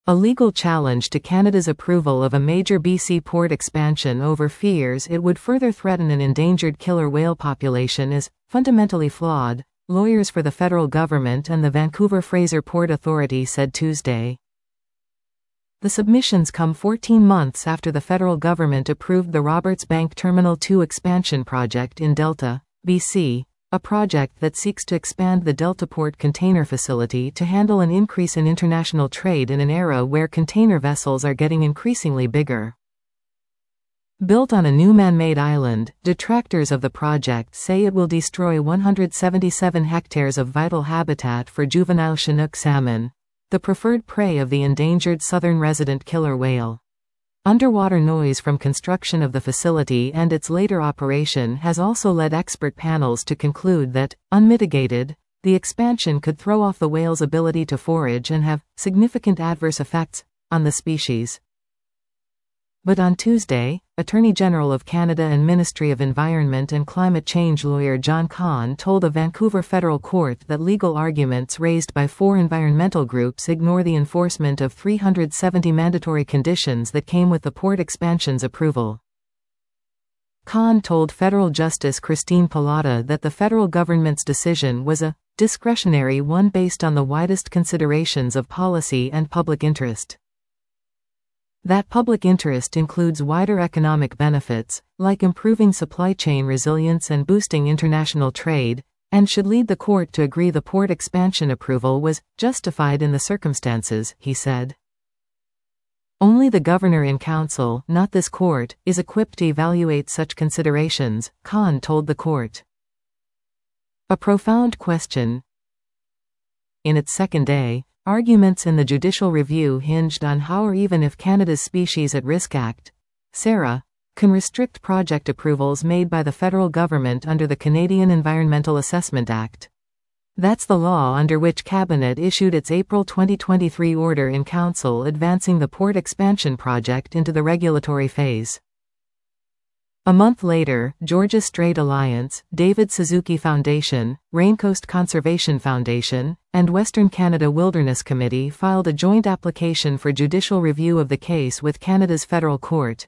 A legal challenge to Canada's approval of a major BC port expansion over fears it would further threaten an endangered killer whale population is fundamentally flawed, lawyers for the federal government and the Vancouver Fraser Port Authority said Tuesday. The submissions come 14 months after the federal government approved the Roberts Bank Terminal 2 expansion project in Delta, BC, a project that seeks to expand the Delta Port container facility to handle an increase in international trade in an era where container vessels are getting increasingly bigger. Built on a new man-made island, detractors of the project say it will destroy 177 hectares of vital habitat for juvenile Chinook salmon, the preferred prey of the endangered southern resident killer whale. Underwater noise from construction of the facility and its later operation has also led expert panels to conclude that, unmitigated, the expansion could throw off the whale's ability to forage and have significant adverse effects on the species. But on Tuesday, Attorney General of Canada and Ministry of Environment and Climate Change lawyer John Kahn told a Vancouver federal court that legal arguments raised by 4 environmental groups ignore the enforcement of 370 mandatory conditions that came with the port expansion's approval. Kahn told Federal Justice Christine Pallotta that the federal government's decision was a discretionary one based on the widest considerations of policy and public interest. That public interest includes wider economic benefits, like improving supply chain resilience and boosting international trade, and should lead the court to agree the port expansion approval was justified in the circumstances, he said. Only the Governor in Council, not this court, is equipped to evaluate such considerations, Kahn told the court. A profound question. In its second day, arguments in the judicial review hinged on how or even if Canada's Species at Risk Act, SARA, can restrict project approvals made by the federal government under the Canadian Environmental Assessment Act. That's the law under which Cabinet issued its April 2023 order in Council advancing the port expansion project into the regulatory phase. A month later, Georgia Strait Alliance, David Suzuki Foundation, Raincoast Conservation Foundation, and Western Canada Wilderness Committee filed a joint application for judicial review of the case with Canada's federal court.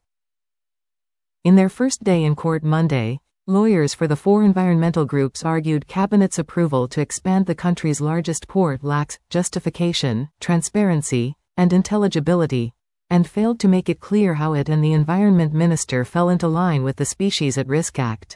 In their first day in court Monday, lawyers for the 4 environmental groups argued Cabinet's approval to expand the country's largest port lacks justification, transparency, and intelligibility, and failed to make it clear how it and the Environment Minister fell into line with the Species at Risk Act.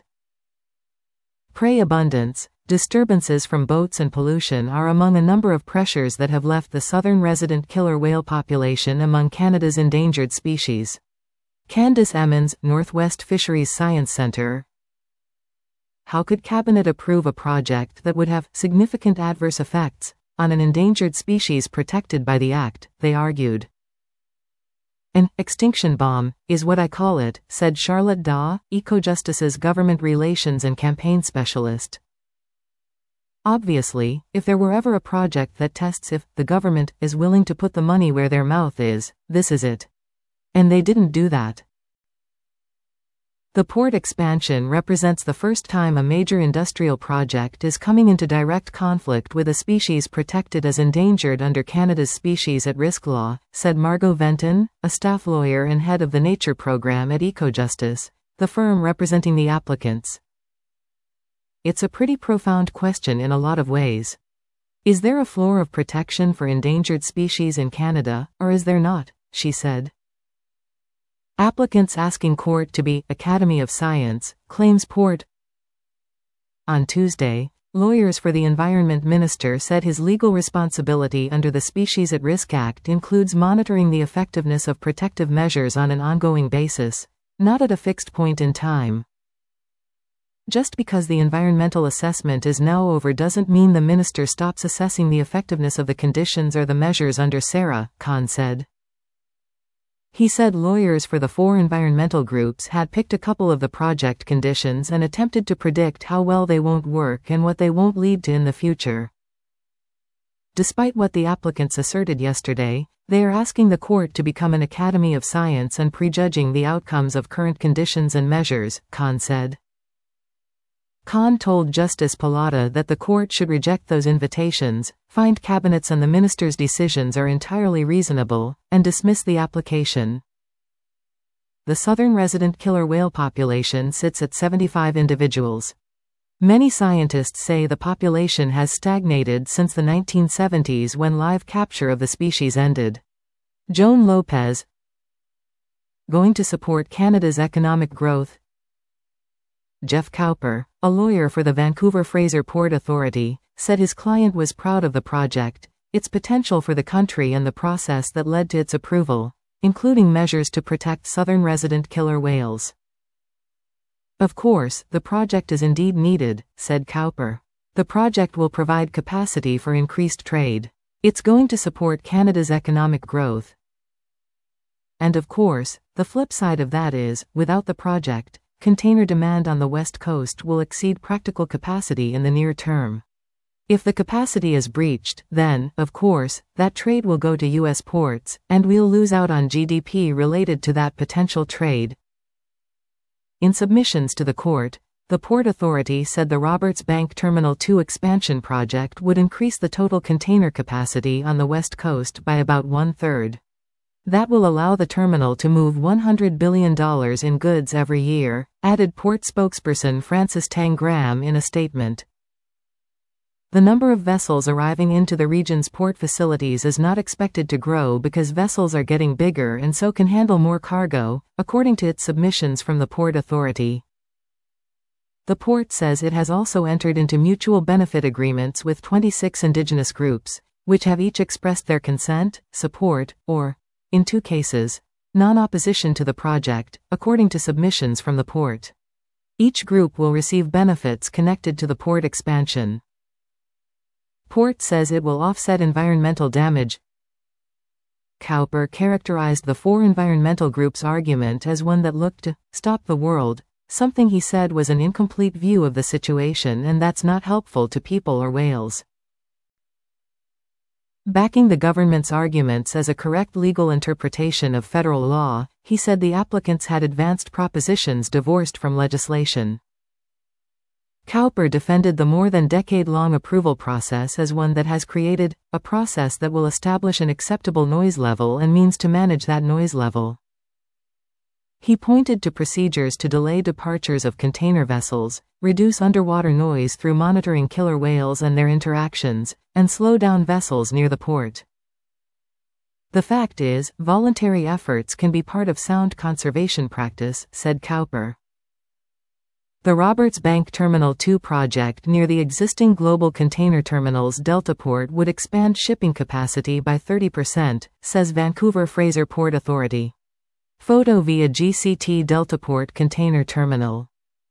Prey abundance, disturbances from boats and pollution are among a number of pressures that have left the southern resident killer whale population among Canada's endangered species. Candice Emmons, Northwest Fisheries Science Centre. How could Cabinet approve a project that would have significant adverse effects on an endangered species protected by the Act, they argued. An extinction bomb is what I call it, said Charlotte Daw, EcoJustice's government relations and campaign specialist. Obviously, if there were ever a project that tests if the government is willing to put the money where their mouth is, this is it. And they didn't do that. The port expansion represents the first time a major industrial project is coming into direct conflict with a species protected as endangered under Canada's Species at Risk law, said Margot Venton, a staff lawyer and head of the Nature program at EcoJustice, the firm representing the applicants. It's a pretty profound question in a lot of ways. Is there a floor of protection for endangered species in Canada, or is there not? She said. Applicants asking court to be Academy of Science, claims port. On Tuesday, lawyers for the Environment Minister said his legal responsibility under the Species at Risk Act includes monitoring the effectiveness of protective measures on an ongoing basis, not at a fixed point in time. Just because the environmental assessment is now over doesn't mean the minister stops assessing the effectiveness of the conditions or the measures under SARA, Kahn said. He said lawyers for the 4 environmental groups had picked a couple of the project conditions and attempted to predict how well they won't work and what they won't lead to in the future. Despite what the applicants asserted yesterday, they are asking the court to become an Academy of Science and prejudging the outcomes of current conditions and measures, Kahn said. Khan told Justice Pallotta that the court should reject those invitations, find cabinets and the minister's decisions are entirely reasonable, and dismiss the application. The southern resident killer whale population sits at 75 individuals. Many scientists say the population has stagnated since the 1970s when live capture of the species ended. Joan Lopez, going to support Canada's economic growth. Jeff Cowper, a lawyer for the Vancouver Fraser Port Authority, said his client was proud of the project, its potential for the country and the process that led to its approval, including measures to protect southern resident killer whales. Of course, the project is indeed needed, said Cowper. The project will provide capacity for increased trade. It's going to support Canada's economic growth. And of course, the flip side of that is, without the project, container demand on the West Coast will exceed practical capacity in the near term. If the capacity is breached, then, of course, that trade will go to U.S. ports, and we'll lose out on GDP related to that potential trade. In submissions to the court, the Port Authority said the Roberts Bank Terminal 2 expansion project would increase the total container capacity on the West Coast by about one-third. That will allow the terminal to move $100 billion in goods every year, added port spokesperson Francis Tang Graham in a statement. The number of vessels arriving into the region's port facilities is not expected to grow because vessels are getting bigger and so can handle more cargo, according to its submissions from the Port Authority. The port says it has also entered into mutual benefit agreements with 26 Indigenous groups, which have each expressed their consent, support, or, in 2 cases, non-opposition to the project, according to submissions from the port. Each group will receive benefits connected to the port expansion. Port says it will offset environmental damage. Cowper characterized the 4 environmental groups' argument as one that looked to stop the world, something he said was an incomplete view of the situation and that's not helpful to people or whales. Backing the government's arguments as a correct legal interpretation of federal law, he said the applicants had advanced propositions divorced from legislation. Cowper defended the more than decade-long approval process as one that has created a process that will establish an acceptable noise level and means to manage that noise level. He pointed to procedures to delay departures of container vessels, reduce underwater noise through monitoring killer whales and their interactions, and slow down vessels near the port. The fact is, voluntary efforts can be part of sound conservation practice, said Cowper. The Roberts Bank Terminal 2 project near the existing global container terminals Deltaport would expand shipping capacity by 30%, says Vancouver Fraser Port Authority. Photo via GCT Deltaport Container Terminal.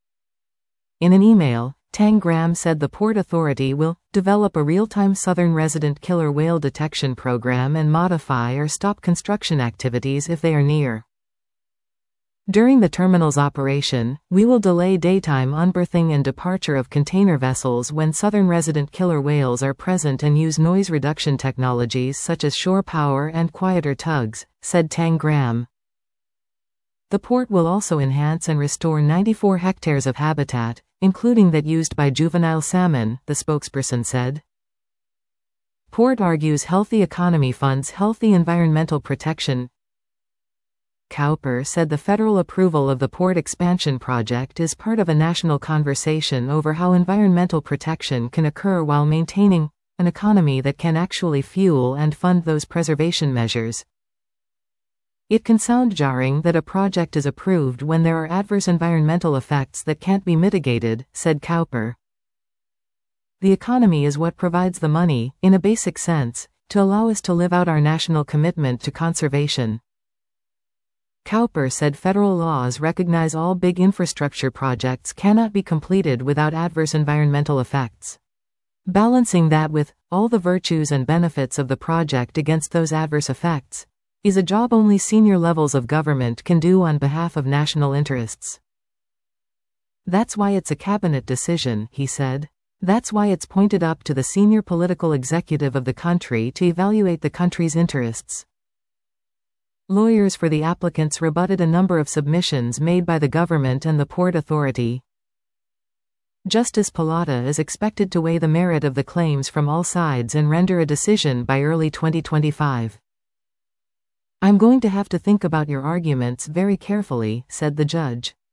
In an email, Tang Graham said the Port Authority will develop a real-time southern resident killer whale detection program and modify or stop construction activities if they are near. During the terminal's operation, we will delay daytime unberthing and departure of container vessels when southern resident killer whales are present and use noise reduction technologies such as shore power and quieter tugs, said Tang Graham. The port will also enhance and restore 94 hectares of habitat, including that used by juvenile salmon, the spokesperson said. Port argues healthy economy funds healthy environmental protection. Cowper said the federal approval of the port expansion project is part of a national conversation over how environmental protection can occur while maintaining an economy that can actually fuel and fund those preservation measures. It can sound jarring that a project is approved when there are adverse environmental effects that can't be mitigated, said Cowper. The economy is what provides the money, in a basic sense, to allow us to live out our national commitment to conservation. Cowper said federal laws recognize all big infrastructure projects cannot be completed without adverse environmental effects. Balancing that with all the virtues and benefits of the project against those adverse effects is a job only senior levels of government can do on behalf of national interests. That's why it's a cabinet decision, he said. That's why it's pointed up to the senior political executive of the country to evaluate the country's interests. Lawyers for the applicants rebutted a number of submissions made by the government and the Port Authority. Justice Pallotta is expected to weigh the merit of the claims from all sides and render a decision by early 2025. "I'm going to have to think about your arguments very carefully," said the judge.